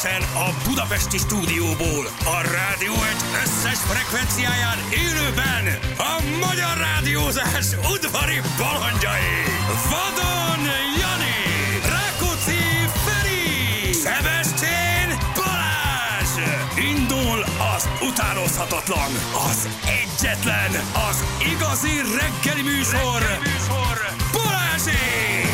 Egyenesen a budapesti stúdióból, a rádió egy összes frekvenciáján élőben a magyar rádiózás udvari balandjai. Vadon Jani, Rákóczi Feri, Szebestén Balázs. Indul az utánozhatatlan, az egyetlen, az igazi reggeli műsor, Balázsék!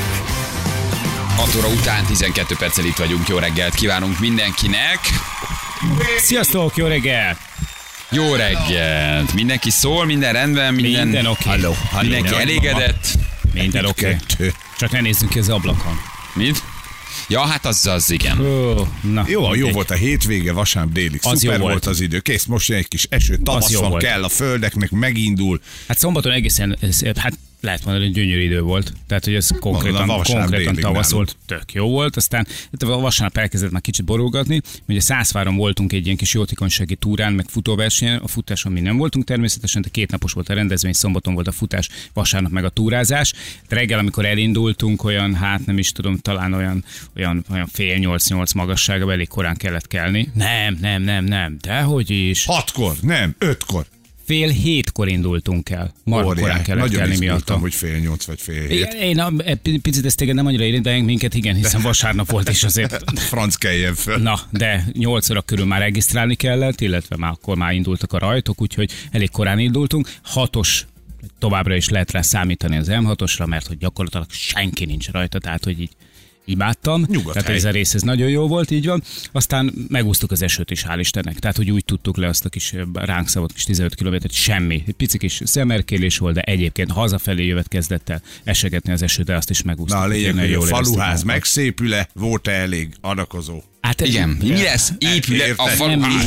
6 óra után 12 perccel itt vagyunk. Jó reggelt kívánunk mindenkinek. Sziasztok, jó reggel! Jó reggelt! Mindenki szól, minden rendben, Minden oké. mindenki elégedett. Minden oké. Csak ne nézzünk ki az ablakon. Mit? Ja, hát az igen. Na, Jó volt a hétvége, vasárnap délig. Az Szuper jó volt volt. az idő. Kész, most jön egy kis eső, tavasz jó van, volt. kell a földeknek, megindul. Hát szombaton egészen, hát lehet mondani, hogy gyönyörű idő volt. Tehát, hogy ez konkrétan délig tavasz nálunk. volt, tök jó volt. Aztán a vasárnap elkezdett már kicsit borulgatni. Ugye Szászváron voltunk egy ilyen kis jótékonysági túrán, meg futóversenyen. A futáson mi nem voltunk természetesen, de 2 napos volt a rendezvény, szombaton volt a futás, vasárnap meg a túrázás. De reggel, amikor elindultunk, olyan, hát nem is tudom, talán olyan fél 8 magasságban, elég korán kellett kelni. Nem, dehogy is. 6-kor, nem, 5-kor. Fél 7-kor indultunk el. Marha korán kellett Nagyon kelni izgultam, miattam. hogy fél 8 vagy fél 7. Én picit ezt téged nem annyira érint, de minket igen, hiszen vasárnap volt, és azért... Franc keljen föl. Na, de 8 óra körül már regisztrálni kellett, illetve akkor már indultak a rajtok, úgyhogy elég korán indultunk. 6-os továbbra is lehet rá számítani az M6-osra, mert hogy gyakorlatilag senki nincs rajta, tehát hogy így imádtam. Nyugodt Tehát hely. ez a rész ez nagyon jó volt, így van. Aztán megúsztuk az esőt is, hál' Istennek. Tehát, hogy úgy tudtuk le azt a kis ránk szabott kis 15 kilométert, semmi. Egy pici kis szemerkélés volt, de egyébként hazafelé jövet kezdett el esegetni az eső, de azt is megúsztuk. Na a lényeg, Nagyon hogy a jól éreztük faluház magunkat. megszépül-e, volt-e elég adakozó? Hát, Igen, mi lesz? Épül a Érted? faluház.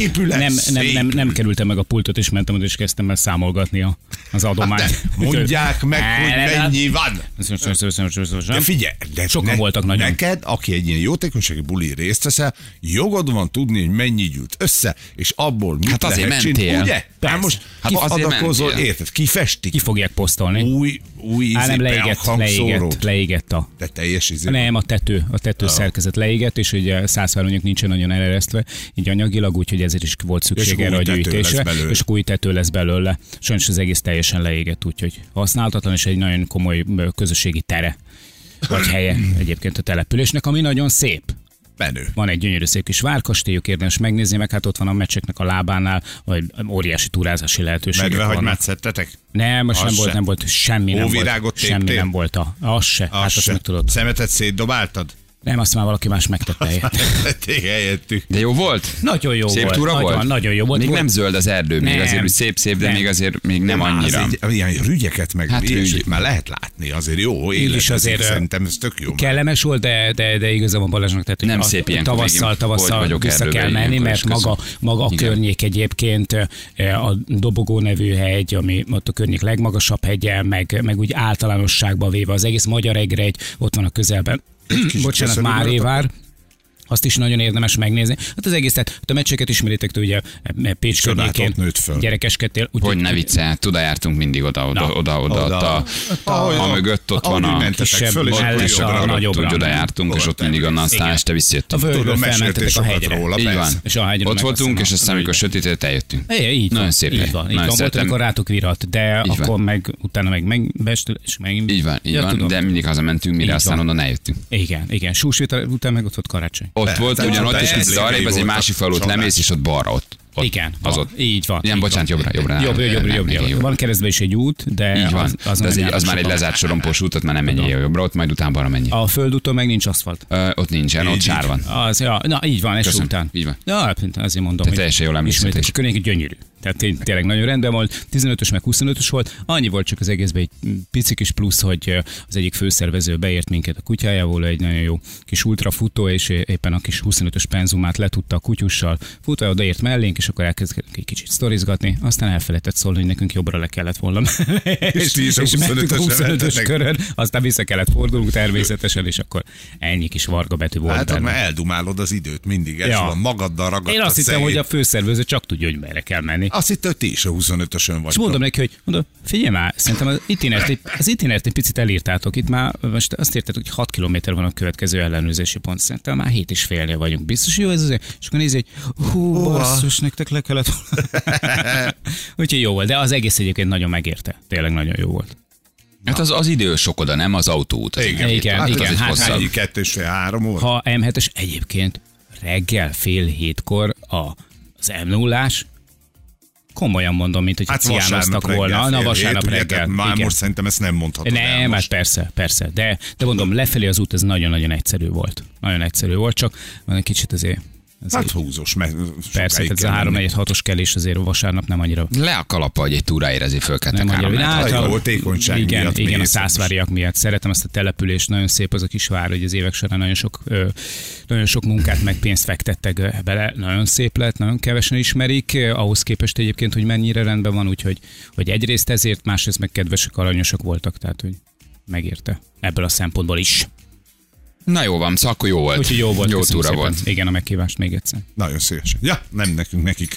nem kerültem meg a pultot, és mentem oda, és kezdtem el számolgatni az adományt. De mondják meg, hogy mennyi van. De figyelj, de Sokan voltak nagyon. Neked, aki egy ilyen jótékonysági buli részt veszel, jogod van tudni, hogy mennyi gyűlt össze, és abból mit Hát azért lehet mentél. csinálni. Ugye? Hát Persze. most Hát azért adakozol, mentél. érted? Kifestik. Ki fogják posztolni? Új Nem, hangszórót. leégett a... De teljes izé. Nem, a tető szerkezet leégett, és ugye Szászváronyok nincsen nagyon eleresztve, így anyagilag, úgyhogy ezért is volt szükség És erre a új tető gyűjtésre, lesz belőle. és akkor új tető lesz belőle. Sajnos az egész teljesen leégett, úgyhogy használhatatlan, és egy nagyon komoly közösségi tere, vagy helye egyébként a településnek, ami nagyon szép. Menő. Van egy gyönyörű szép kis várkastélyük, érdemes megnézni, meg hát ott van a meccseknek a lábánál, vagy óriási túrázási lehetőségek Medve, hogy vannak. metszettetek? Nem, most Az nem volt semmi, nem Óvirágot volt. Semmi téptél? nem volt. Az se. Hát azt meg tudod. Szemetet szétdobáltad? Nem, azt már valaki más megtette helyett. Tényleg helyettük. De jó volt? Nagyon jó Szép volt. túra volt? Nagyon jó volt. Még Volt- nem zöld az erdő, még Nem. azért szép, de Nem. még azért még nem annyira. Ilyen rügyeket meg Hát ilyesmit rügy. már lehet látni, azért jó Így is élet, azért, szerintem ez tök jó. Kellemes volt, de igazából Balázsnak tehát, hogy Nem szép ilyenkor tavasszal hogy vagyok vissza erdőbe kell menni, ilyenkor mert is közben. maga a Igen. környék egyébként a Dobogó nevű hegy, ami ott a környék legmagasabb hegye, meg úgy általánosságban véve az egész Magyar Egregy, ott van a közelben. Bocsánat, köszönöm, Márévár. Azt is nagyon érdemes megnézni. Hát az egész, tehát a meccseket ismeritek, te ugye Pécs Csodát, környékén ott nőtt föl. gyerekeskedtél. Hogy ne vicce, oda jártunk mindig oda, a mögött ott van ahogy a mentetek kisebb föl, és mellett akkor is a oda nagyobbra. úgy oda jártunk, és ott mindig onnan aztán Igen. este A visszajöttünk. völgyből Tudom, felmentetek meséltél a sokat hegyre. róla, Így van. persze. És a hegyről Ott meg voltunk, aztán és aztán amikor sötétedett eljöttünk. Így van, Nagyon szép így hely. van. Így Nagyon van, volt, szeretem. amikor rátok virat, de Így van. akkor meg utána meg megbestél, és megint... Így van, Ja, tudom. de mindig hazamentünk, mire Így aztán van. onnan eljöttünk. Igen. Súsvita után meg ott volt karácsony. Ott volt, tehát ugyanott, ott és kicsit emlékei arrébb, ez egy voltak, másik falut csodás. lemész, és ott balra ott. Igen, az van. ott. Így van. Igen, így bocsánat, van. jobbra. Jobbra. Van keresztbe is egy út, de Így van. azon De nem az már egy járnak lezárt sorompós út, ott már nem menjél jobbra, ott majd után balra menjél. sokan. A földúton meg nincs aszfalt. Ott nincsen, ott Így, sár így. van. Na, így van, eső Köszönöm. után. Így van. Ja, azért mondom, Te teljesen jól emlékszel ismeritek, is. a környék gyönyörű. Tehát tényleg nagyon rendben volt. 15-ös meg 25-ös volt. Annyi volt csak az egészben egy pici kis plusz, hogy az egyik főszervező beért minket a kutyájával, egy nagyon jó kis ultrafutó, és éppen a kis 25-ös penzumát letudta a kutyussal. Futó odaért mellénk, és akkor elkezdtünk egy kicsit sztorizgatni, aztán elfelejtett szólni, hogy nekünk jobbra le kellett volna. ti is a és mentünk a 25-ösre 25-ös mentetek. körön, aztán vissza kellett fordulnunk természetesen, és akkor ennyi kis varga betű volt Hát ott benne. már eldumálod az időt mindig, ez Ja. van, magaddal ragadsz Én azt a hittem, hogy a szegény. főszervező csak tudja, hogy merre kell menni. Azt hittem, hogy ti is a 25-ösön vagy. És mondom neki, hogy figyelj már, szerintem az itinert egy picit elírtátok. Itt már most azt érted, hogy 6 kilométer van a következő ellenőrzési pont. Szerintem már 7,5-nél vagyunk. Biztos jó ez azért? És akkor nézi, hogy basszus, nektek le kellett volna. Úgyhogy jó volt, de az egész egyébként nagyon megérte. Tényleg nagyon jó volt. Hát az idő sok oda, nem az autóút. Igen. Az egy Hát, hosszabb. 2,5-3 óra. Ha M7-es egyébként reggel 6:30 az M0-ás, komolyan mondom, mint hogy ciánoztak volna. Na, vasárnap reggel. Már igen. most szerintem ezt nem mondhatod el Nem, most. hát persze. De mondom, lefelé az út ez nagyon-nagyon egyszerű volt. Nagyon egyszerű volt, csak van egy kicsit azért... Hát húzós, mert Persze, tehát ez a 3-4-6-os kelés azért vasárnap nem annyira... Le a kalappa, hogy egy túráért ezért fölkeltek Nem 3 annyira. méter. Hát, jó, tékonyság igen, miatt igen, a mész. szászváriak miatt. Szeretem ezt a települést, nagyon szép az a kisvár, hogy az évek során nagyon sok munkát meg pénzt fektettek bele. Nagyon szép lett, nagyon kevesen ismerik, ahhoz képest egyébként, hogy mennyire rendben van, úgyhogy hogy egyrészt ezért, másrészt meg kedvesek, aranyosak voltak, tehát hogy megérte ebből a szempontból is. Na jó van, szóval akkor jó volt. Úgyhogy jó volt, Jó köszönöm túra szépen. volt. Igen, a meghívást még egyszer. Nagyon szívesen. Ja, nem nekünk, nekik.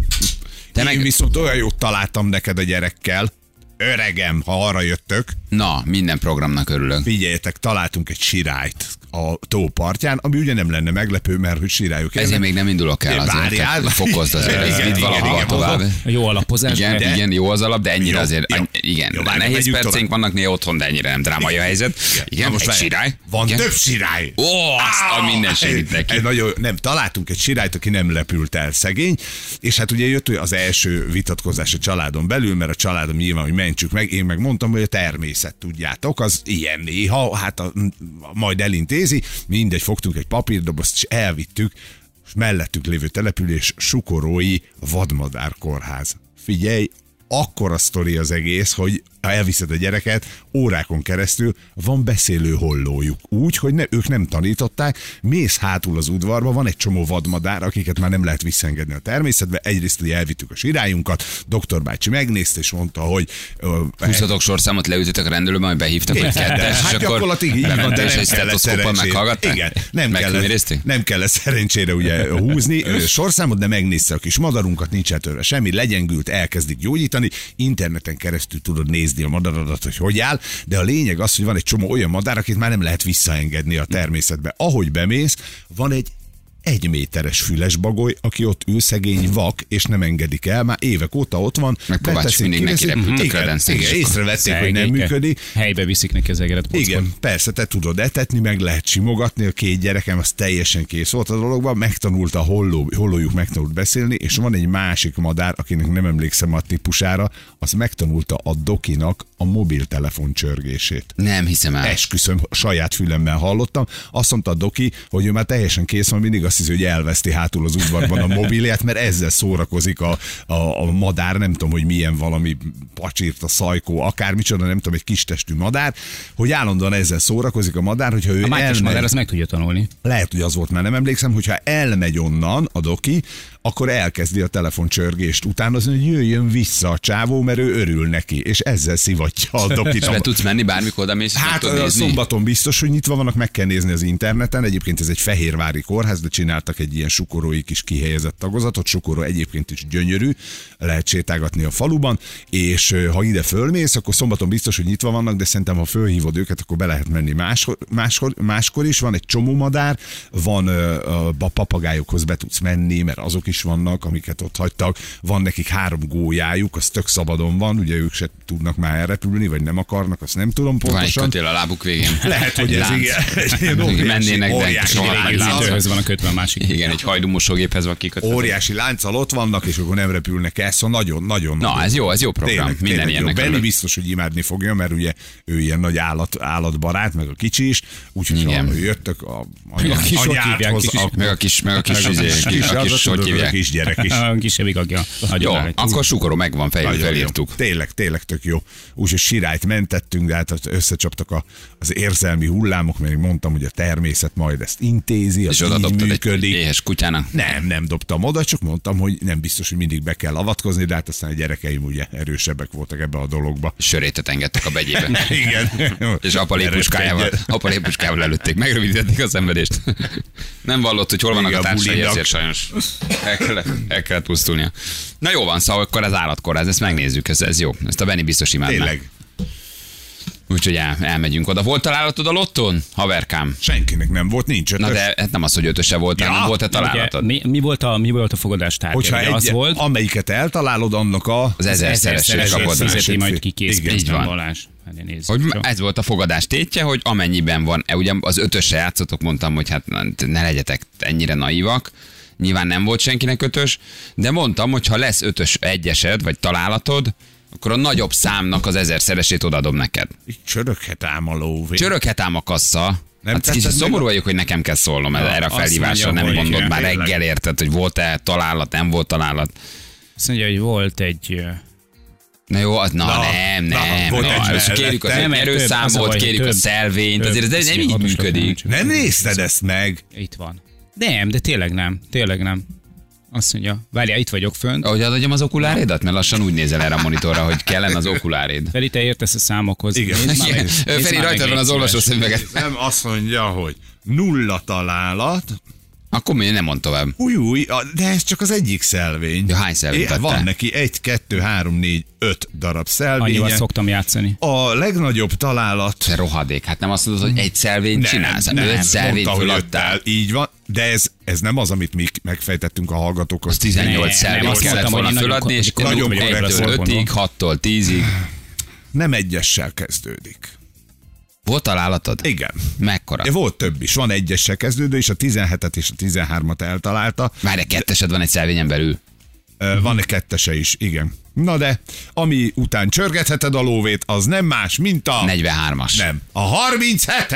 Te Én viszont olyan jót találtam neked a gyerekkel. Öregem, ha arra jöttök, Na, minden programnak örülök. figyeljetek, találtunk egy sirályt a tó partján, ami ugye nem lenne meglepő, mert hogy sirályok Ezért még nem indulok el azért. Várjál. Tehát fokozd azért, Igen, ez vidd igen, valahol igen, tovább. A jó alapozás. Igen, jó az alap, de ennyire Jó, azért, jó. igen. Jó, várj, Nehéz megyünk percénk tovább. vannak néha otthon, de ennyire nem drámai a helyzet. Igen, Na most egy várj. sirály. Van Igen. több sirály. Ó, azt a minden segít neki. Nem, találtunk egy sirályt, aki nem lepült el, szegény, és hát ugye jött az első vitatkozás a családon belül, mert a családom nyilván, hogy mentsük meg, én meg mondtam, hogy a természet, tudjátok, az ilyen néha, hát majd elintézi, mindegy, fogtunk egy papírdobozt, és elvittük, és mellettük lévő település Sukorói vadmadárkórház. Figyelj, akkora sztori az egész, hogy ha elviszed a gyereket, órákon keresztül van beszélő hollójuk. Úgy, hogy ők nem tanították, mész hátul az udvarba, van egy csomó vadmadár, akiket már nem lehet visszaengedni a természetbe. Egyrészt, hogy elvittük a sirályunkat, doktor bácsi megnézte, és mondta, hogy... Húztatok sorszámot, leütöttek a rendelőben, majd behívtak, hogy kettes, és hát akkor gyakorlatilag így van, de bementek, és nem egy kellett stetoszkóppal szerencsére. meghallgatták? Igen, nem kellett szerencsére ugye húzni sorszámot, de megnézte a kis madarunkat, nincs tőle semmi, legyengült, elkezdik gyógyítani, interneten keresztül tudod nézni a madaradat, hogy áll, de a lényeg az, hogy van egy csomó olyan madár, akit már nem lehet visszaengedni a természetbe. Ahogy bemész, van egy 1 méteres fülesbagoly, aki ott ül, szegény vak, és nem engedik el, már évek óta ott van. Meg Kovács mindig neki repült a kredencnek, és Igen, akkor észrevették, hogy nem működik. Helybe viszik neki az egeret. Igen, persze, te tudod etetni, meg lehet simogatni, a 2 gyerekem az teljesen kész volt a dologban, megtanult a hollójuk megtanult beszélni, és van egy másik madár, akinek nem emlékszem a típusára, az megtanulta a Dokinak a mobiltelefon csörgését. Nem hiszem el. Esküszöm, saját fülemmel hallottam. Azt mondta a Doki, hogy ő már teljesen kész van, mindig azt hiszi, hogy elveszti hátul az udvarban a mobilját, mert ezzel szórakozik a madár, nem tudom, hogy milyen valami pacsírt, a szajkó, akármicsoda, nem tudom, egy kis testű madár, hogy állandóan ezzel szórakozik a madár, hogyha ő A májkos elmegy. madár azt meg tudja tanulni. Lehet, hogy az volt, már nem emlékszem, hogyha elmegy onnan a Doki, akkor elkezdi a telefoncsörgést utánozni, hogy jöjjön vissza a csávó, mert ő örül neki, és ezzel szivatja a Dokit. És be tudsz menni bármikor oda mész, Hát tudod a nézni? szombaton biztos, hogy nyitva vannak, meg kell nézni az interneten. Egyébként ez egy fehérvári kórház, de csináltak egy ilyen sukorói kis kihelyezett tagozatot. Sukoró egyébként is gyönyörű, lehet sétálgatni a faluban, és ha ide fölmész, akkor szombaton biztos, hogy nyitva vannak, de szerintem ha fölhívod őket, akkor be lehet menni máskor is. Van egy csomó madár, van a papagájokhoz be tudsz menni, mert azok is vannak, amiket ott hagytak. Van nekik 3 gólyájuk, az tök szabadon van, ugye ők se tudnak már elrepülni, vagy nem akarnak, azt nem tudom Van egy pontosan. kötél a lábuk végén. Lehet, hogy ez Lánc. igen. Mennének, de óriási soha lánc. nagy lánc. Építőhöz van a kötve a másik. Igen, egy hajdúmosógéphez van kikötve. Óriási lánccal ott vannak, és akkor nem repülnek el, szóval nagyon. Na, ez jó program. Minden ilyennek Benni örülök. biztos, hogy imádni fogja, mert ugye ő ilyen nagy állatbarát, meg a kicsi is, úgyhogy Igen. ha jöttök a kis hogy hívják, anyádhoz, kis- Meg a kis, hogy hívják. kis gyerek is. A kisebbik, aki Jó, nagyon akkor Sukoró megvan, Nagyon felírtuk. jó. Tényleg tök jó. Úgyhogy sirályt mentettünk, de hát összecsaptak az érzelmi hullámok, mert mondtam, hogy a természet majd ezt intézi. És az oda így dobtad egy működik. működik. Éhes kutyának. Nem dobtam oda, csak mondtam, hogy nem biztos, hogy mindig be kell avatkozni, de hát aztán a gyerekeim ugye erősebbek voltak ebbe a dologba. Sörétet engedtek a begyébe. Igen. És apa lépuskájával előtték, megrövidítették a szenvedést. Nem vallott, hogy hol vannak Igen, a társai, bulinak. ezért sajnos el kellett pusztulnia. Na jó van, szóval akkor az állatkórház, ezt megnézzük, ez jó. Ezt a Benni biztos imádná. Tényleg. Úgyhogy elmegyünk oda. Volt találatod a lottón, haverkám? Senkinek nem volt, nincs ötös. Na de hát nem az, hogy ötöse voltál, Ja, nem volt-e Ugye, találatod? mi volt a fogadás tárgya? Hogyha Ugye az volt, amelyiket eltalálod, annak Az ezerszeresére kapod meg. fizeti majd ki kész Igen, így van. pénztárolás. Hát én nézzük, Hogy jó? ez volt a fogadás tétje, hogy amennyiben van, ugye az ötösre játszotok, mondtam, hogy hát ne legyetek ennyire naívak, nyilván nem volt senkinek ötös, de mondtam, hogy ha lesz ötös egyesed, vagy találatod, akkor a nagyobb számnak az ezerszeresét odaadom neked. Így csöröghet ám a lóvé. Csöröghet ám a kassa. Nem Hát kicsit tetted meg szomorú a- vagyok, hogy nekem kell szólnom erre a azt felhívásra, mondja, nem hogy mondod már tényleg. reggel, érted, hogy volt-e találat, nem volt találat. Azt mondja, hogy volt egy... Na jó, nem. volt egy Most kérjük az mellette. Nem, erőszámot, több, kérjük a több. szelvényt, azért ez nem így működik. Nem nézted ezt meg? Itt van. Nem, de tényleg nem. Azt mondja, várjál, itt vagyok fönt. Ahogy adjam az okulárédat? Mert lassan úgy nézel erre a monitorra, hogy kellene az okuláréd. Feri, te értesz a számokhoz. Igen. Nézd már meg. Nézd Feri, már meg, rajtad van az légy olvasószöveget. Nem, azt mondja, hogy 0 találat. Akkor mi nem mond tovább. Új, de ez csak az egyik szelvény. Ja, hány szelvényt tettél? Van neki 1, 2, 3, 4, 5 darab Annyival szelvénye. szoktam játszani. A legnagyobb találat... Te rohadék, hát nem azt mondod, hogy egy szelvényt csinálsz, hát 5 szelvényt mondta, hogy föladtál. öttel. Így van, de ez nem az, amit mi megfejtettünk a hallgatókhoz. Az 18 Nem, szelvényt azt kellett mondtam, volna hogy én föladni, és akkor nagyon korrekt 1-től volt. 5-ig, 6-tól 10-ig. Nem egyessel kezdődik. Volt találatod? Igen. Mekkora? De volt több is. Van egyessel kezdődő, és a 17-et és a 13-at eltalálta. Várj, kettesed van egy szelvényen belül. Van egy kettese is, igen. Na de, ami után csörgetheted a lóvét, az nem más, mint a... 43-as. Nem. A 37-es!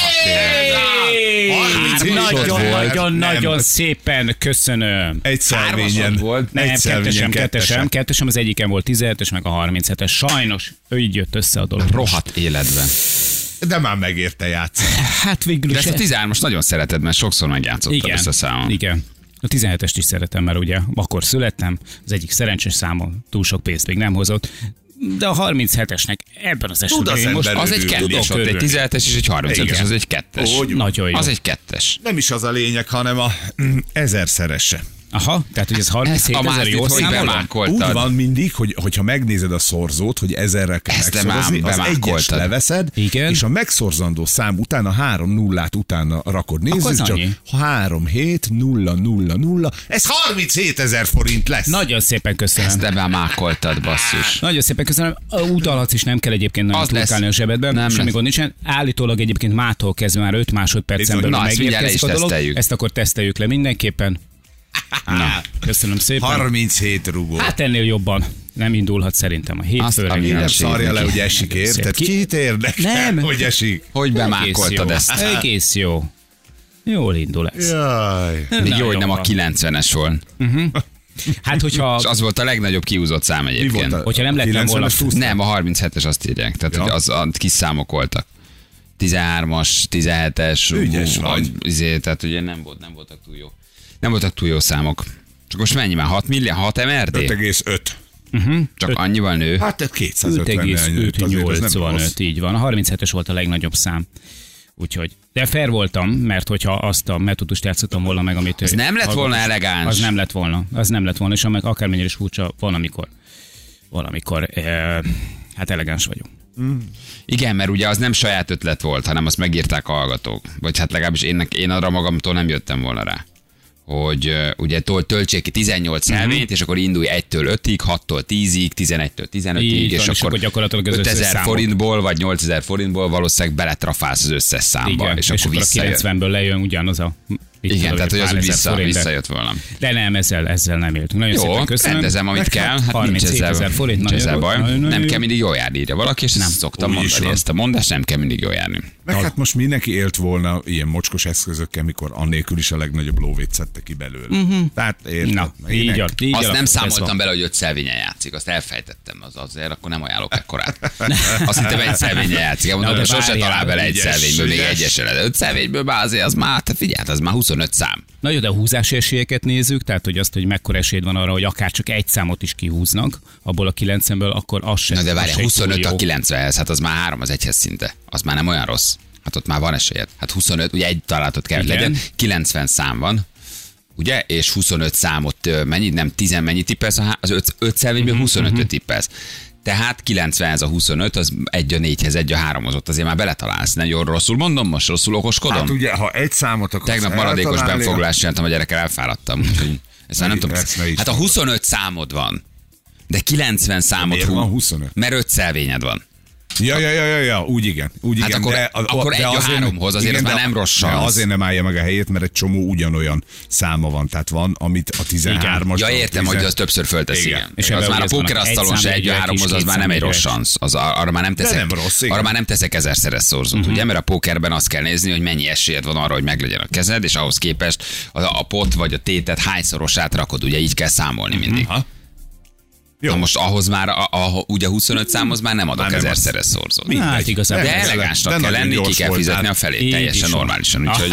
Nagyon szépen köszönöm. Egy szelvényen volt. Nem, egy szelvényen kettesem, az egyiken volt 17-es, meg a 37-es. Sajnos, így jött össze a dolog. Rohadt életben. De már megérte játszani. Hát végül De is. ezt a 13-as nagyon szereted, mert sokszor megjátszottad ezt a számon. Igen. A 17-est is szeretem, mert ugye akkor születtem, az egyik szerencsés számom túl sok pénzt még nem hozott, de a 37-esnek ebben az Tud esetben az én most ember Az egy örülni. kettes, ott egy örülni. 17-es és egy 35-es, Igen. az egy kettes. Hogy Nagyon jó. Az egy kettes. Nem is az a lényeg, hanem a ezerszerese. Aha, tehát hogy ez 37 a ezer másik, jó hogy számolom? bemákoltad. Úgy van mindig, hogyha megnézed a szorzót, hogy ezerrel kell Ezt te megszorozni, már az egyes bemákoltad. leveszed, Igen. és a megszorzandó szám után a 3 nullát utána rakod. Nézzük az csak, annyi. 3, 7, 0, 0, 0. Ez 37 000 forint lesz. Nagyon szépen köszönöm. Ezt te bemákoltad, basszus. Nagyon szépen köszönöm. Utalhatsz is, nem kell egyébként nagyon Az lesz. turkálni a zsebedben. Nem Semmi lesz. gond nincsen. Állítólag egyébként mától kezdve már 5 másodpercen Bizony. belül Na, ezt mindjárt le megérkezik is a dolog. teszteljük. Ezt akkor teszteljük le mindenképpen. Na, köszönöm szépen. 37 rugó. Hát ennél jobban nem indulhat szerintem a Azt hétfőre. a Nem mindenségnek. szarja le, hogy esik, érted? Ki- Kit érdekel, Nem. hogy esik? Hogy bemákoltad ezt? Egész jó. Jól indul ez. Jaj. Még jó, hogy Nagyon nem a van. 90-es volt. Hát, hogyha, És az volt a legnagyobb kiúzott szám Mi egyébként. volt a Hogyha nem lettem 90-es volna- túlszám? Nem, a 37-es azt írják. Tehát Ja. hogy az a kis számok voltak. 13-as, 17-es. Ügyes vagy. Tehát ugye nem voltak túl jó. Nem voltak túl jó számok. Csak most mennyi már? 6 milliárd? 6 MRD? 5,5. Csak annyival nő. Hát tehát 250 5,585, így van. A 37-es volt a legnagyobb szám. Úgyhogy, de fair voltam, mert hogyha azt a metódust játszottam volna meg, amit... Ez nem lett volna hallgatók- elegáns. Az nem lett volna. Az nem lett volna, és amelyik akármennyire is furcsa, valamikor hát elegáns vagyok. Igen, mert ugye az nem saját ötlet volt, hanem azt megírták a hallgatók. Vagy hát legalábbis én arra magamtól nem jöttem volna rá. Hogy ugye töltsék ki 18 szelvényt, és akkor indulj 1-től 5-ig, 6-tól 10-ig, 11-től 15-ig, Így és van, és akkor akkor gyakorlatilag az összes 5000 számok. forintból, vagy 8000 forintból valószínűleg beletrafálsz az összes számba, Igen, és akkor a visszajön. 90-ből lejön ugyanaz a... Igen, tehát hogy az úgy pár ezer forint, de- visszajött volna. De nem, ezzel nem éltünk. Nagyon Jó, szépen köszönöm. rendezem, amit kell. Hát nincs 37 000 ezzel, forint, nincs nagyon ezzel jó, baj. nagyon Nem jó. kell mindig jól járni, írja valaki, és ezt szoktam Úgy is mondani, van. ezt a mondást nem kell mindig jól járni. Meg hát most mindenki élt volna ilyen mocskos eszközökkel, mikor annélkül is a legnagyobb lóvét szedte ki belőle. Tehát érted? Na, így Ének. van. Így Azt alakul, nem ez számoltam van. bele, hogy 5 szelvényen játszik, azt elfejtettem, azért akkor nem ajánlok ekkorát. Azt hittem, egy szelvényen játszik, mondom, de hogy sose várjál, talál bele egy ügyes, szelvényből, még ügyes. egyesre. 5 szelvényből már azért az már, te figyeld, az már 20 25 szám. Na jó, de a húzási esélyeket nézzük, tehát hogy azt, hogy mekkora esélyed van arra, hogy akár csak egy számot is kihúznak, abból a 90-ből, akkor az sem. Na de várj, az se 25 túl a jó. 90-hez, hát az már 3 az 1-hez szinte. Az már nem olyan rossz. Hát ott már van esélyed. Hát 25, ugye egy találatot kell, hogy Igen. legyen, 90 szám van, ugye, és 25 számot mennyit, nem 10 mennyit tippelsz, az 5 szelvényből 25-öt tippelsz. Tehát 90-hez a 25, az 1 a 4-hez, 1 a 3-hoz, ott azért már beletalálsz. Nagyon rosszul mondom, most rosszul okoskodom. Hát ugye, ha egy számot akarsz Tegnap maradékos eltalálni, benfoglalást csináltam, a gyerekkel elfáradtam. Úgyhogy ezt már nem tudom. ezt ne is Hát a mondod. 25 számod van, de 90 számot Miért van 25? Mert 5 szelvényed van. Ja, úgy igen. Hát akkor- akkor egy a 3-hoz, azért az már nem rossz szansz. Azért nem állja meg a helyét, mert egy csomó ugyanolyan száma van. Tehát van, amit a 13-as... Ja, értem, hogy az többször föltesz, Igen. igen. És És az ebben már a ugye vannak pókerasztalon egy se 1 a számjegyek 3-hoz, is, az két már nem egy rossz számjegyek. szansz. Arra már nem teszek, nem rossz, igen. arra már nem teszek ezerszeres szorzót, ugye? Mert a pókerben azt kell nézni, hogy mennyi esélyed van arra, hogy meglegyen a kezed, és ahhoz képest a pot vagy a tétet hányszorosát rakod, ugye így kell számolni mindig. Aha. Jó. Na most ahhoz már, ugye 25 számhoz már nem adok Már nem ezerszeres szorzót. Mindegy. Hát igazából. De Nem, elegánsnak de kell nagyon lenni, ki gyors kell voltál. fizetni a felét. Így Teljesen is van. normálisan. Úgyhogy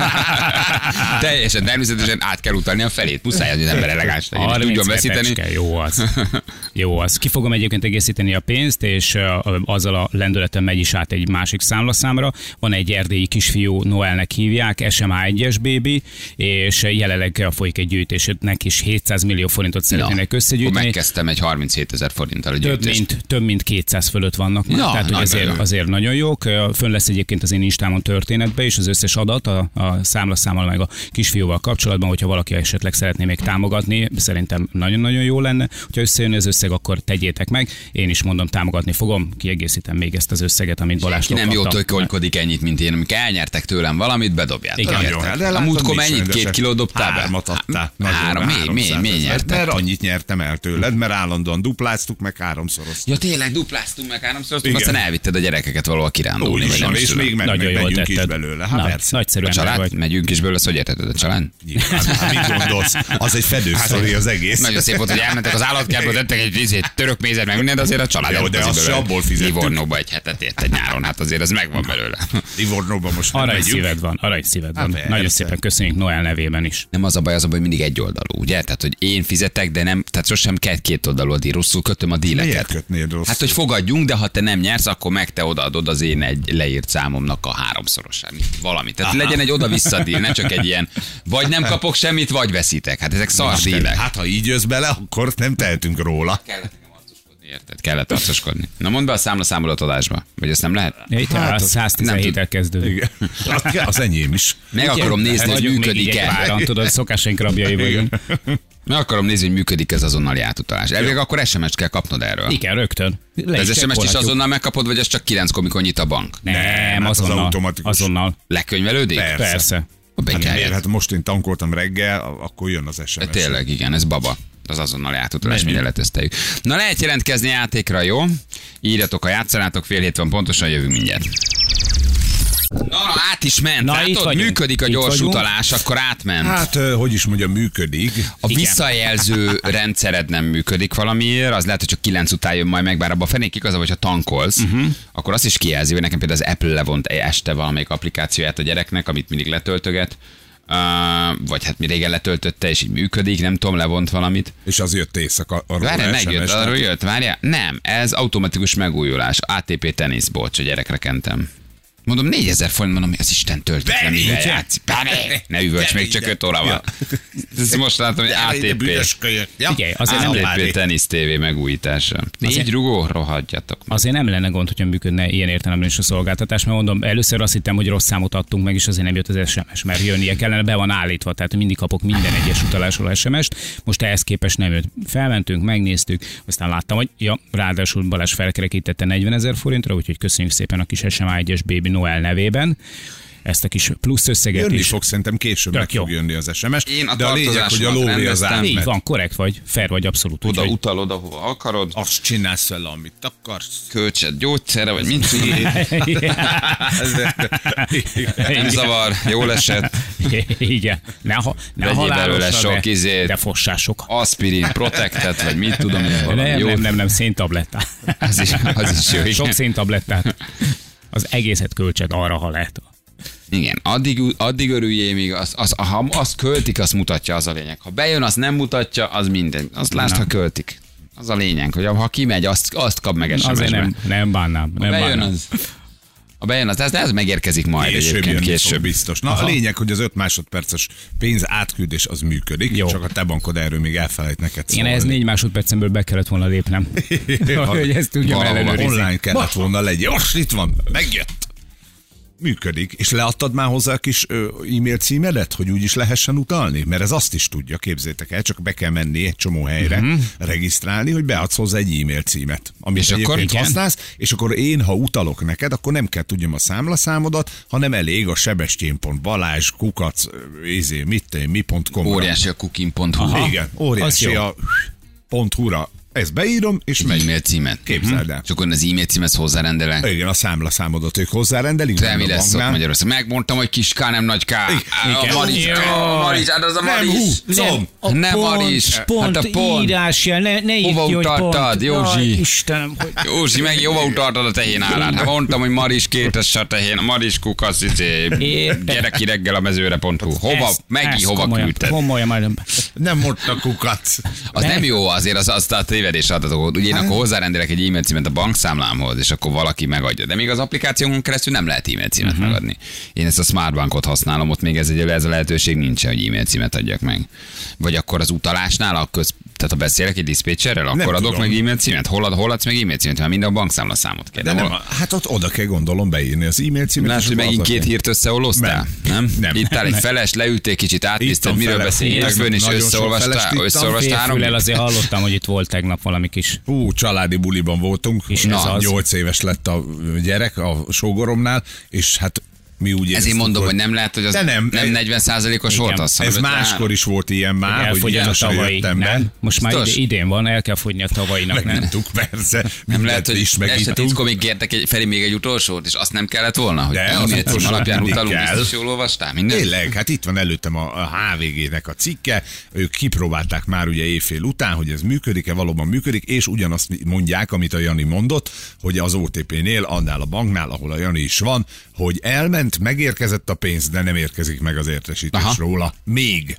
teljesen természetesen át kell utalni a felét. Muszáj, hogy az ember elegáns legyen. és tudjon 30 veszíteni. repecske, jó az. Jó az. Ki fogom egyébként egészíteni a pénzt, és azzal a lendületem megy is át egy másik számlaszámra. Van egy erdélyi kisfiú, Noelnek hívják, SMA1-es bébi, és jelenleg folyik egy gyűjtésnek is 700 millió forintot szeretnének Akkor összegyűjteni. megkezdtem egy 37 000 forinttal a Több gyűjtést. mint 200 fölött vannak már, Ja, tehát hogy nagyon jó. azért nagyon jók. Fönn lesz egyébként az én Instámon történetbe is az összes adat a számlaszámmal meg a kisfiúval kapcsolatban, hogyha valaki esetleg szeretné még támogatni, szerintem nagyon-nagyon jó lenne. Hogyha összejön az összeg, akkor tegyétek meg. Én is mondom, támogatni fogom, kiegészítem még ezt az összeget, amit Balástól Ki nem jó kaptam. tökölkodik ennyit, mint én. Amikor elnyertek tőlem valamit, bedobjátok. Igen. Érted? Jó, de A látod, múltkor nincs mennyit? 2 rendesen. kilót dobtál be? 3-at adtál. Nagyon 3, jó, mi 300 000. nyertek? Mert annyit nyertem el tőled, mert állandóan dupláztuk, meg 3-szoroztuk. Ja tényleg, dupláztunk meg 3-szoroztunk, Igen. aztán elvitted a gyerekeket valahol kirándulni. Úgy vagy is nem van, is és tudom. még Nagyon jól megyünk is tetted. belőle. Hát Na, persze. nagyszerű A ember család, vagy. megyünk is belőle, azt hogy érted a család? Hát mit gondolsz? Az egy fedősztori az egész. Nagyon szép volt, hogy elmentek az állatkertbe, tettek egy török mézet, meg mindent, azért a család Jó, de elutazik azt se belőle. abból fizettük. Livornóba egy hetet érted nyáron, hát azért ez megvan belőle. Livornóban most nem Arany megyünk. szíved van, arany szíved van. persze. Nagyon szépen köszönjük Noel nevében is. Nem az a baj, hogy mindig egy oldalú, ugye? Tehát, hogy én fizetek, de nem, tehát sosem kell 2 oldalú a díj, rosszul kötöm a Miért díleket. kötnéd rosszul? Hát, hogy fogadjunk, de ha te nem nyersz, akkor meg te odaadod az én egy leírt számomnak a 3-szorosát. Valami. Tehát legyen egy oda-vissza díl, ne csak egy ilyen, vagy nem kapok semmit, vagy veszítek. Hát ezek szar dílek. Hát ha így jössz bele, akkor nem tehetünk róla. Kellett nekem arcoskodni, érted? Kellett arcoskodni. Na mondd be a számlaszámolat adásba, vagy ezt nem lehet? Itt Hát, a az- 117-tel kezdődik. Igen. Az enyém is. Meg akarom nézni, hogy Vagyunk még így egy működik-e. páran, tudod, szokásaink rabjai vagyunk. Meg akarom nézni, hogy működik ez azonnali átutalás. Elvileg akkor SMS-t kell kapnod erről. Igen, rögtön. Le De is az SMS-t is csekkolhatjuk. azonnal megkapod, vagy az csak 9-kor, mikor nyit a bank? Nem, hát az azonnal. automatikus. Azonnal. Lekönyvelődik? Persze. Be Hát kell miért? jönni. Hát most én tankoltam reggel, akkor jön az SMS. Tényleg, igen, ez baba. Az azonnali átutalás, minden leteszteljük. Na lehet jelentkezni játékra, jó? Írjatok, ha játszanátok, fél hét van pontosan, jövünk mindjárt. Na, át is ment. Na, itt Látod, vagyunk. működik a Itt gyors vagyunk. utalás, akkor átment. Hát, hogy is mondjam, működik. A Igen. visszajelző rendszered nem működik valamiért, az lehet, hogy csak 9 után jön majd meg, bár abban fenék igaz, hogyha tankolsz, akkor azt is kijelzi, hogy nekem például az Apple levont este valamelyik applikációját a gyereknek, amit mindig letöltöget, vagy hát mi régen letöltötte, és így működik, nem tudom, levont valamit. És az jött éjszaka. Várjál, megjött, SMS-t. arról jött, várjál. Nem, ez automatikus megújulás. ATP tenisz, bocs, a gyerekre kentem. Mondom, 4000 forint, mondom, az Isten töltött, nem mivel játszik. Ne üvölts, még csak 5 óra van. Ezt most látom, hogy ATP. Figyelj, azért nem ATP tenisz TV megújítása. 4 rugó, rohadjatok. Azért nem lenne gond, hogyha működne ilyen értelemben is a szolgáltatás, mert mondom, először azt hittem, hogy rossz számot adtunk meg, és azért nem jött az SMS, mert jönnie kellene, be van állítva, tehát mindig kapok minden egyes utalásról SMS-t. Most ehhez képest nem jött. Felmentünk, megnéztük, aztán láttam, hogy ja, ráadásul Balázs felkerekítette 40 000 forintra, úgyhogy köszönjük szépen a kis SMA1-es Baby Noel nevében. Ezt a kis plusz összeget Jönni is. fog, szerintem később Tök meg jó. fog jönni az SMS. Én a de a lényeg, hogy a tartozásomat lóvé az rendeztem. Így átment. van, korrekt vagy, fair vagy abszolút. Oda úgyhogy- utalod, ahova akarod. Azt csinálsz vele, amit akarsz. Költsed gyógyszerre, vagy mit nem zavar, jól esett. Igen. Ne Vegyél halálosra, belőle sok de, izét. de fossások. Aspirin, protectet, vagy mit tudom én. valami jó. Nem, széntablettát. Az is jó, igen. Sok széntablettát. Az egészet költsed arra, ha lehet. Igen, addig örüljél, míg ha azt költik, azt mutatja, az a lényeg. Ha bejön, azt nem mutatja, az minden. Azt lásd, ha költik. Az a lényeg, hogy ha kimegy, azt kap meg Azért SMS-ben. nem bánnám. Nem bánnám. Bejön az, de ez megérkezik majd egyébként később. Biztos. Na, a lényeg, hogy az 5 másodperces pénz átküldés az működik, Jó. csak a te bankod erről még elfelejt neked Én szólni. ehhez 4 másodpercemből be kellett volna lépnem. Hogy ezt tudjam Valahol ellenőrizni. Online kellett volna legyen. Most itt van, megjött. Működik. És leadtad már hozzá a kis e-mail címedet, hogy úgy is lehessen utalni? Mert ez azt is tudja, képzétek el, csak be kell menni egy csomó helyre, regisztrálni, hogy beadsz hozzá egy e-mail címet, amit És akkor egyébként igen? használsz, és akkor én, ha utalok neked, akkor nem kell tudjam a számlaszámodat, hanem elég a sebestyén.balázs, kukac, mi.com. Óriási a cooking.hu. Igen, óriási Az jó. a .hu-ra. Ezt beírom, és megy. E-mail címet. Képzeld el. És akkor az e-mail címet hozzárendelek. Igen, a számlaszámodat ők hozzárendelik. De mi a lesz ott banknál. Magyarország? Megmondtam, hogy kis K, nem nagy K. A Maris, hát az a Nem, Maris. Com. A Nem, pont, Maris. pont, Hát a pont. írásjel, ne írt Hova ki, hogy utaltad, pont. Józsi? Jaj, Istenem, hogy... Józsi, meg hova utaltad a tehén állát? Hát mondtam, hogy Maris kétes a tehén, Maris kukasz, gyere ki reggel a mezőre.hu. Hova, Megi, hova küldted? Komolyan, majd Nem mondta kukac. Az nem jó azért, azt a tévedés adatot. Ugye én akkor hozzárendelek egy e-mail címet a bankszámlámhoz, és akkor valaki megadja. De még az applikációnkon keresztül nem lehet e-mail címet megadni. Én ezt a Smartbankot használom, ott még ez a lehetőség nincsen, hogy e-mail címet adjak meg. Vagy akkor az utalásnál, tehát ha beszélek egy diszpécserrel, akkor adok tudom. meg e-mail címet? Hol adsz meg e-mail címet? Mert minden a bankszámla számot kér. De nem, hát ott oda kell gondolom beírni az e-mail címet. Látod, és hogy akkor megint az a- két hírt összeolloztál? Nem. Itt áll egy feles, leültél kicsit, átnézted, Ittam miről fele. beszélnek fönn, és Nagyon sok felest ittam. összeolvastál. félfülel azért hallottam, hogy itt volt tegnap valami kis... Családi buliban voltunk, És és ez az. 8 éves lett a gyerek a sógoromnál, és hát mi úgy Ezért éreztük, mondom, hogy nem lehet, hogy az De nem nem. 40%-os volt az. Ez hanem máskor is volt ilyen már, hogy Elfogyjon a ugyanasra tavalyi, jöttem be. nem? Most már Biztos? idén van, el kell fogyni a tavalyinak, nem? Megittuk, persze. Nem lehet, hogy is este megittunk. 10-kor még kértek Feri még egy utolsót, és azt nem kellett volna, hogy De, az e-mail cím utolsó alapján mindig utalunk, kell. biztos jól olvastál? Minden? Tényleg, hát itt van előttem a HVG-nek a cikke, ők kipróbálták már ugye éjfél után, hogy ez működik-e, valóban működik, és ugyanazt mondják, amit a Jani mondott, hogy az OTP-nél, annál a banknál, ahol a Jani is van, hogy elment, megérkezett a pénz, de nem érkezik meg az értesítés Aha. róla. Még.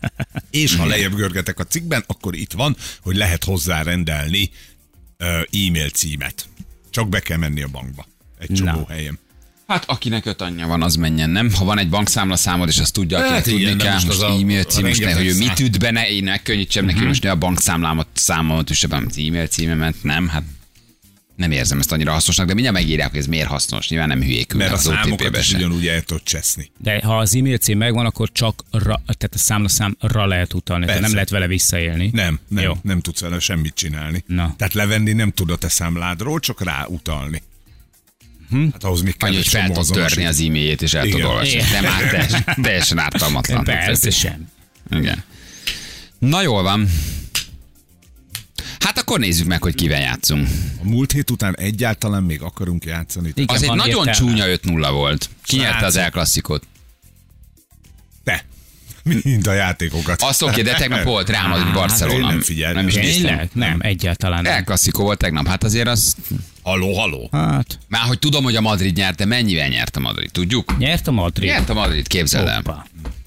És ha lejjebb görgetek a cikkben, akkor itt van, hogy lehet hozzárendelni e-mail címet. Csak be kell menni a bankba. Egy csomó Na. helyen. Hát akinek 5 anyja van, az menjen, nem? Ha van egy bankszámla számod, és azt tudja, akinek Hát tudni igen, de kell, most most az a- e-mail a cím, most ne, hogy ő rengeteg mit üt benne, én megkönnyítsem neki, most ne a bankszámomat üsse be, az e-mail címemet, nem? Hát nem érzem ezt annyira hasznosnak, de mindjárt megírják, hogy ez miért hasznos. Nyilván nem hülyék Mert ülnek a az számokat OTP-be is se. ugyanúgy el tudod cseszni. De ha az e-mail cím megvan, akkor csak tehát a számlaszámra lehet utalni, tehát Persze. nem lehet vele visszaélni. Nem, Jó. nem tudsz vele semmit csinálni. Na. Tehát levenni nem tud a te számládról, csak rá utalni. Hát ahhoz még kell Annyi, egy hogy fel csomó tud törni azonosítás. az e-mailjét, és el tud Igen. olvasni. Igen. Nem árt, teljesen ártalmatlan. Persze sem. Igen. Na jól van. Hát akkor nézzük meg, hogy kivel játszunk. A múlt hét után egyáltalán még akarunk játszani. Igen, Az egy van nagyon értelme. csúnya 5-0 volt. Ki nyerte az Srácok. El Klasszikot? Te. Mind a játékokat. Azt oké, de tegnap volt Real Madrid Barcelona. én nem figyeltem. Nem is néztem. Tényleg? Nem, egyáltalán El nem. Klasszikó volt tegnap. Hát azért az... Haló. Hát, Már hogy tudom, hogy a Madrid nyerte, mennyivel nyert a Madrid? Tudjuk? nyert a Madrid. Nyert a Madrid, képzeld el. Hoppa.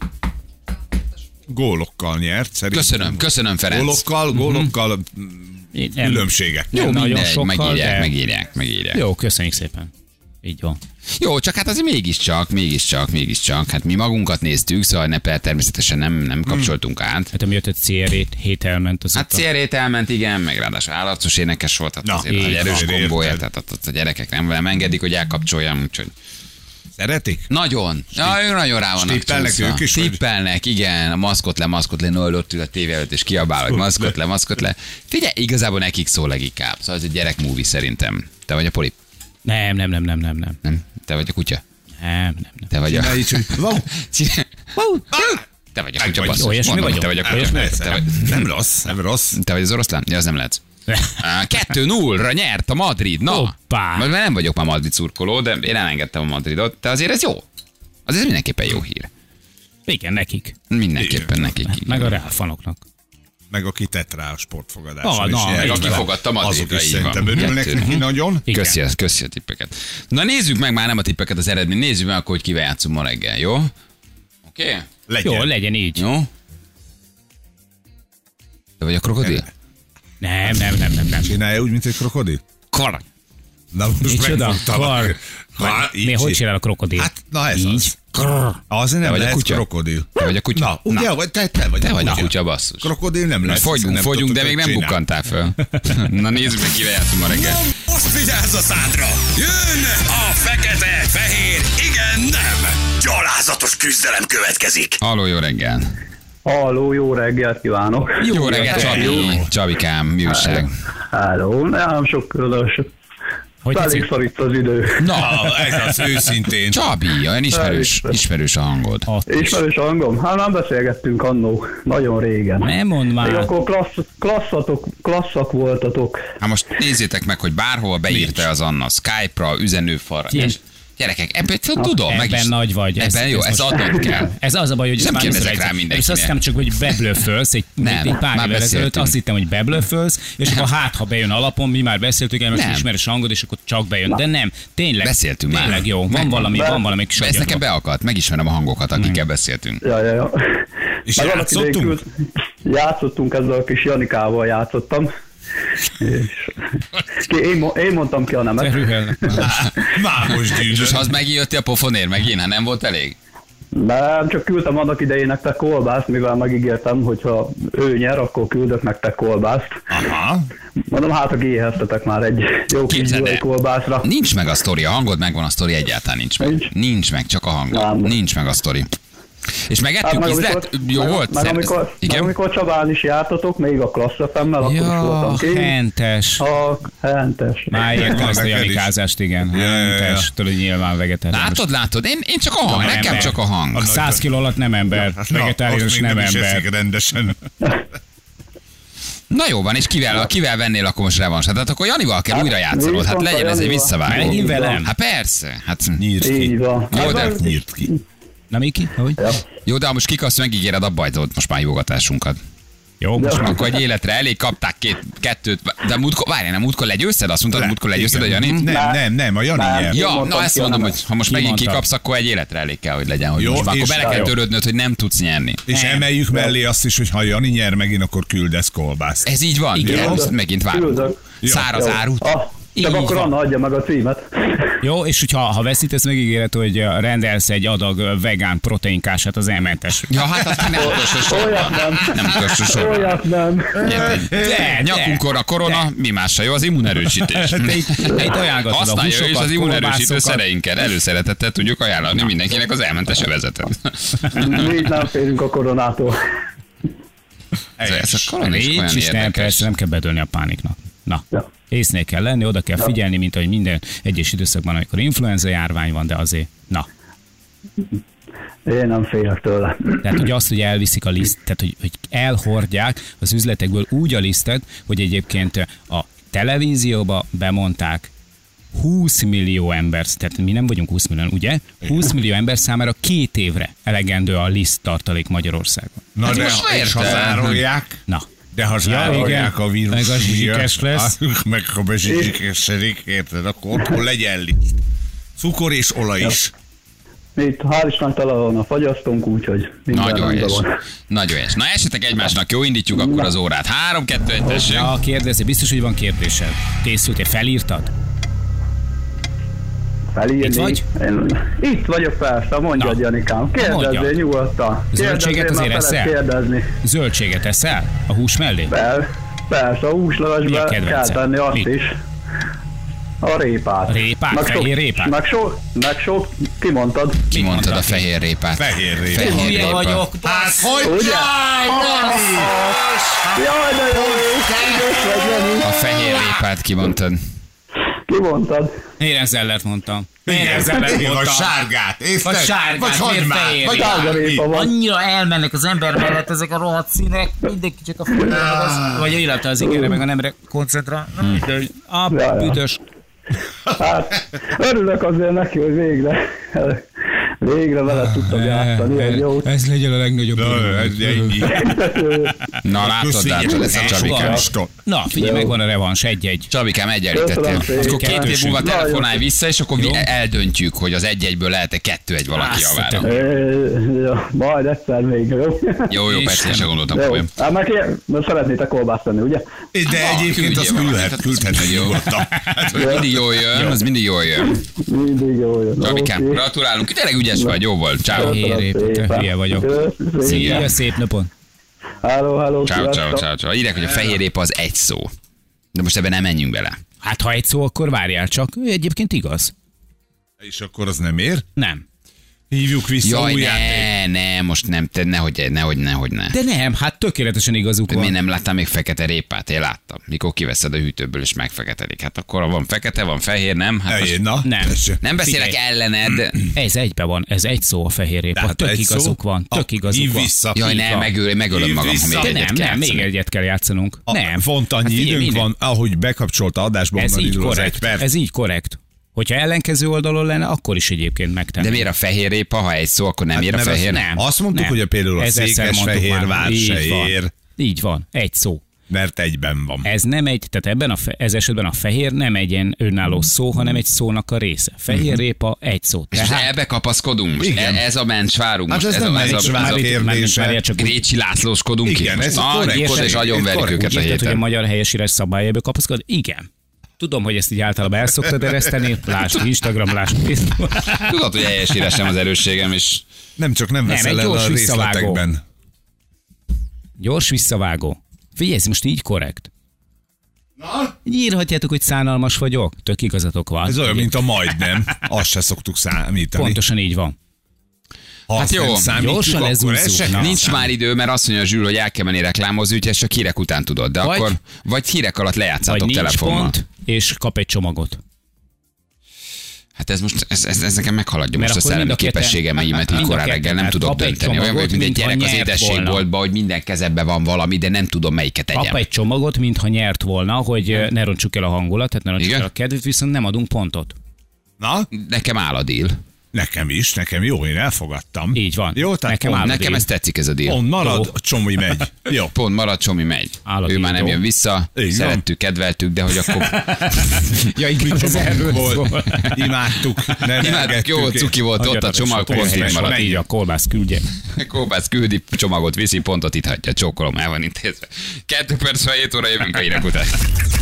Gólokkal nyert, szerintem. Köszönöm Ferenc. Gólokkal, Nem- különbségek. Jó, Jó, nagyon mindegy, sokkal, megírják. Jó, köszönjük szépen. Így van. Jó, csak hát azért mégiscsak. Hát mi magunkat néztük, szóval természetesen nem kapcsoltunk át. Hát amiatt egy CR-ét, hét elment az Hát CR-ét elment, igen, meg ráadásul állarcos énekes volt, tehát Na, azért nagy így erős van, kombója, érted. tehát ott a gyerekek nem engedik, hogy elkapcsoljam, úgyhogy Szeretik? nagyon. Ja, ők nagyon rá vannak Stippelnek csúszva. ők is, vagy? Tippelnek, igen, a maszkot le, Noel ott ül a tévé előtt, és kiabál, hogy maszkot le. Figyelj, igazából nekik szól leginkább, szóval ez egy gyerek movie szerintem. Te vagy a Poli? Nem. Nem? Te vagy a kutya? Nem. Te vagy a... Csinálj így, hogy wow. Te vagy a Meg kutya, vagy. basszus. Olyasmi Mondom, vagyok. te vagy a kutya. Olyasmi Te vagy- Nem rossz. Te vagy az oroszlán? Ja, az nem lehet. 2-0-ra nyert a Madrid. Na, Hoppá. most már nem vagyok már Madrid szurkoló, de én elengedtem a Madridot. De azért ez jó. Azért ez mindenképpen jó hír. Igen, nekik. Mindenképpen nekik. Meg a Real fanoknak. Meg aki tett rá a sportfogadáson. meg aki fogadta azok Madridra, is így szerintem van. örülnek Kettő. neki nagyon. Köszi a tippeket. Na nézzük meg már nem a tippeket, az eredmény. Nézzük meg akkor, hogy kivel játszunk ma reggel, jó? Oké? Legyen. Jó, legyen így. Jó? Te vagy a krokodil? Nem. Csinálja úgy, mint egy krokodil? Kar. Na most Micsoda? megfogtalak. Mi, hogy csinál a krokodil? Hát, na ez Így? az. Az nem vagy a lehet kutya? krokodil. Te vagy a kutya? Na, ugye, vagy te vagy Te a vagy a kutya. kutya, basszus. Krokodil nem lesz. Fogyunk, de még nem bukkantál föl. Na nézzük meg, kivel játszunk ma reggel. Most vigyázz a szádra! Jön a fekete, fehér, igen, nem! Gyalázatos küzdelem következik! Halló, jó reggel. Halló, jó reggelt kívánok! Jó reggel, Csabi. Csabikám, mi újság? Halló, nem sok különös. Hogy Elég tetszik? szorít az idő. Na, ez az őszintén. Csabi, olyan ismerős a hangod. Ismerős hangom? Hát nem beszélgettünk annó, nagyon régen. Nem mondd Még már. akkor klasszak voltatok. Hát most nézzétek meg, hogy bárhova beírta az Anna, Skype-ra, üzenőfalra. Ilyen- Gyerekek, ebben tudom, meg Ebben is. nagy vagy. Ebben jó, ez most- adnod kell. Ez az a baj, hogy Nem már kérdezek egyszer- rá mindenkinek. És azt hittem csak, hogy beblöfölsz, egy Nem, pár már évvel ezelőtt beszéltünk. azt hittem, hogy beblöfölsz, és akkor hát, ha bejön alapon, mi már beszéltük, el, most Nem. ismerős hangod, és akkor csak bejön. De nem, tényleg. Beszéltünk már. Tényleg jó, van Megvan. valami kis Ez nekem agyadban. beakadt, megismerem a hangokat, akikkel beszéltünk. Ja. És Meg annak idején játszottunk? játszottunk, ezzel a kis Janikával játszottam. És én mondtam ki a Te nemet. rühelnek. Már most És most gyűjtön. az megjöttél a pofonér megint, ha nem volt elég? Nem, csak küldtem annak idején nektek kolbászt, mivel megígértem, hogyha ő nyer, akkor küldök nektek kolbászt. Aha. Mondom, hát ha éheztetek már egy jó kis Képzeld el. gyulai kolbászra. Nincs meg a sztori, a hangod megvan, a sztori egyáltalán nincs meg. Nincs? Nincs meg, csak a hangod. Nem. Nincs meg a sztori. És megettük, ízlet? Jó volt? Meg Igen? amikor Csabán is jártatok, még a Klassz FM-mel, akkor is voltam ki. hentes. A hentes. Már értem ezt a neked is. janikázást, igen. Ja. Hentes, tudod, nyilván vegetáriánus. Látod, én csak a hang, Nem nekem ember. csak a hang. A 100 kiló alatt nem ember, vegetáriánus nem Is ember. eszik rendesen. Na jó van, és kivel vennél akkor most revansát? Hát akkor Janival kell újra játszanod, hát viszont legyen a ez egy Janival. visszavágó. Megint velem? Hát persze, hát Nyírt Így ki. van. Jó, de- Nyírt ki. Na, Miki? Hogy? jó, de ha most kikapsz, megígéred, abba hagyd most már hívogatásunkat. Jó, most Akkor egy életre elég, kapták kettőt, de múltkor legyőzted? Azt mondtad, múltkor legyőzted a Igen. Janit? Nem, a Jani Nem. nyert. Ja, mondtam na ezt ki a mondom, nevet. hogy ha most Ki megint mondta? kikapsz, akkor egy életre elég kell, hogy legyen, hogy Jó, most már akkor és- bele kell jó. törődnöd, hogy nem tudsz nyerni. És emeljük mellé azt is, hogy ha Jani nyer megint, akkor küldesz kolbászt. Ez így van? Igen. Azt megint várunk. Küldök. Száraz Jó. árut. Csak Így akkor van. Anna adja meg a címet. Jó, és hogyha veszítesz, megígéred, hogy rendelsz egy adag vegán proteinkását az elmentes. Ja, hát azt nem utolsó sorban. Olyat nem. Nem utolsó sorban. Olyat nem. De, nyakunkon a korona, mi mással jó? Az immunerősítés. Egy ajánlatod a Használja ő is húsokat, az immunerősítő kolbászokat. szereinket. Előszeretettel tudjuk ajánlani mindenkinek az elmentes övezetet. Mi így nem félünk a koronától. Ez a korona is olyan Nincs is, nem, érdekes. persze, nem kell bedőlni a pániknak. Na, Ja. észnél kell lenni, oda kell figyelni, mint ahogy minden egyes időszakban, amikor influenza járvány van, de azért, na. Én nem félek tőle. Tehát, hogy azt, hogy elviszik a liszt, tehát, hogy elhordják az üzletekből úgy a lisztet, hogy egyébként a televízióba bemondták 20 millió ember, tehát mi nem vagyunk 20 millió, ugye? 20 millió ember számára 2 évre elegendő a liszt tartalék Magyarországon. Na Hát de, most és ha érted? zárolják, Na, de ha zárolják igen. a vírus Meg a zsizsikes miatt, lesz. meg ha bezsizsikesedik, érted, akkor otthon legyen liszt. Cukor és olaj is. Mi itt hál' Isten tele van a fagyasztónk, úgyhogy minden Nagyon rendben helyes. van. Nagyon helyes. Na esetek egymásnak, jó, indítjuk akkor az órát. 3, 2, 1, tessék. ja, kérdezi, biztos, hogy van kérdésed. Készültél, felírtad? Felírni. Itt vagy? Itt vagyok persze, mondjad, Na. Janikám. Kérdezzél Mondja. nyugodtan. Zöldséget Kérdezzél, azért mert eszel? feled kérdezni. Zöldséget eszel? A hús mellé? Persze, a Mi a húslevesbe kell kedvenced? tenni azt Mi? is. A répát. A répát? Fehér répát? Meg sok, kimondtad. Kimondtad a fehér répát. Fehér répa. Fehér Hülye répa. vagyok, Hát hogy Ugye? csinálj, Jaj, de jó, ügyes vagy, Jani. A fehér répát kimondtad. Kimondtad. Én Zellert mondtam. Én Igen, Zellert vagy mondtam. sárgát, Vagy érted? sárgát, Vagy miért hagymát, fehér? vagy Sárga répa van. Annyira elmennek az ember mellett ezek a rohadt színek, mindenki csak a földet, vagy illetve az igére, meg a nemre koncentrál. Na mindegy. Ja, ja. Büdös. Hát, örülök azért neki, hogy végre Végre vele tudtam játszani, egy jó. Ez legyen a legnagyobb. Ennyi. Na, látod, ez a Csabikám. Na, figyelj, megvan a revans, 1-1. Csabikám, egyenlítettél. Köszönöm Akkor 2 év múlva szépen. telefonálj vissza, és akkor mi eldöntjük, hogy az 1-1-ből lehet-e 2-1 valaki Azt javára. Ja, majd egyszer még, jó? Jó, persze, én sem gondoltam Jó. komolyan. Hát mert szeretnétek kolbászt tenni, ugye? De egyébként azt küldhetnél nyugodtan. Mindig jól jön, az mindig jól jön. Mindig jó jön. Csabikám, Oké. gratulálunk, tényleg ügyes vagy, jó volt. Ciao. Te hülye vagyok. Szia, szép napon. Háló, Ciao. Írják, hogy a fehérrépa az egy szó. De most ebben nem menjünk bele. Hát ha egy szó, akkor várjál csak. Egyébként igaz. És akkor az nem ér? Nem. Hívjuk vissza Jaj, újját. ne, most nem, te nehogy ne. De nem, hát tökéletesen igazuk Miért van. nem láttál még fekete répát? Én láttam. Mikor kiveszed a hűtőből és megfeketedik. Hát akkor van fekete, van fehér, nem? Hát most Na, Nem. tessék. nem beszélek Figyelj. ellened. Ez egybe van, ez egy szó a fehérrépa. Tehát Tök egy igazuk szó? van, tök igazuk Hív van. vissza. Jaj, Így ne, van. megölöm Hív magam, ha vissza. még De egyet nem, kell még játszani. egyet kell játszanunk. Nem. Font annyi Hát figyelj, időnk minden- van, ahogy bekapcsolta adásba, Ez onnan így indul az egy korrekt. perc. Ez így korrekt. Hogyha ellenkező oldalon lenne, akkor is egyébként megtenni. De miért a fehér répa, ha egy szó, akkor nem ér a mert fehér? Nem. Azt mondtuk, nem. hogy a például a Ezerszer mondtuk Székesfehérvár már. se Így van. ér, Így van, egy szó. mert egyben van. Ez nem egy, tehát ebben ez esetben a fehér nem egy ilyen önálló szó, hanem egy szónak a része. Fehér répa egy szó. És most ebbe kapaszkodunk? Most Igen. ez a mencsvárunk? Hát Most ez nem ez mencsvár a kérdése. csak Grécsi Lászlóskodunk Igen, itt. ez Most korrekt, nagykod és korrekt, agyonverjük korrekt. őket a úgy érted, hogy a héten. magyar helyesírás szabályából kapaszkod? Igen. Tudom, hogy ezt így általában el szoktad ereszteni. Lásd Instagram, lásd Facebook. Tudod, hogy helyesírás nem az erősségem, és Nem csak nem Nem, veszel egy el gyors a visszavágó. részletekben. Gyors visszavágó. Figyelj, ez most így korrekt. Írhatjátok, hogy szánalmas vagyok. Tök igazatok van. Ez olyan, mint a majdnem. Azt se szoktuk számítani. Pontosan így van. Ha Hát azt jó, nem számítjuk, gyorsan akkor lezúzzuk. ez se Na. kell nincs számítani. már idő, mert azt mondja Zsül, hogy el kell menni reklámozni, úgyhogy csak hírek után tudod. De Vagy- akkor, vagy hírek alatt Vagy lejátszátok nincs telefonon. pont, és kap egy csomagot. Hát ez most, ez nekem meghaladja Mert most a akkor mind szellemi a ketten- képességeimet így mind a korán ketten, reggel nem hát tudok kap egy dönteni. Olyan csomagot, vagy, mint egy mintha gyerek az nyert édességboltban, hogy minden kezedben van valami, de nem tudom melyiket Kap tegyem. egy csomagot, mintha nyert volna, hogy ne rontsuk el a hangulatot, ne rontsuk Igen? el a kedvet, viszont nem adunk pontot. Na, Nekem áll a deal. nekem jó, én elfogadtam. Így van. Jó, tehát Nekem pont, áll a Nekem deal. ez tetszik ez a deal. pont marad, a csomi megy. Jó. Pont marad, Csomi megy. Áll a Ő már deal, nem jó. jön vissza, Így van. szerettük, kedveltük, de hogy akkor Ja, igen, ez erről Volt. szól. Imádtuk. imádtuk, jó cuki volt ott a csomag, pont így maradt. maradt. Így a kolbász küldje. Kóbász küldi, csomagot viszi, pontot itt hagyja, csókolom, el van intézve. 2 perc, 7 óra jövünk a hírek után.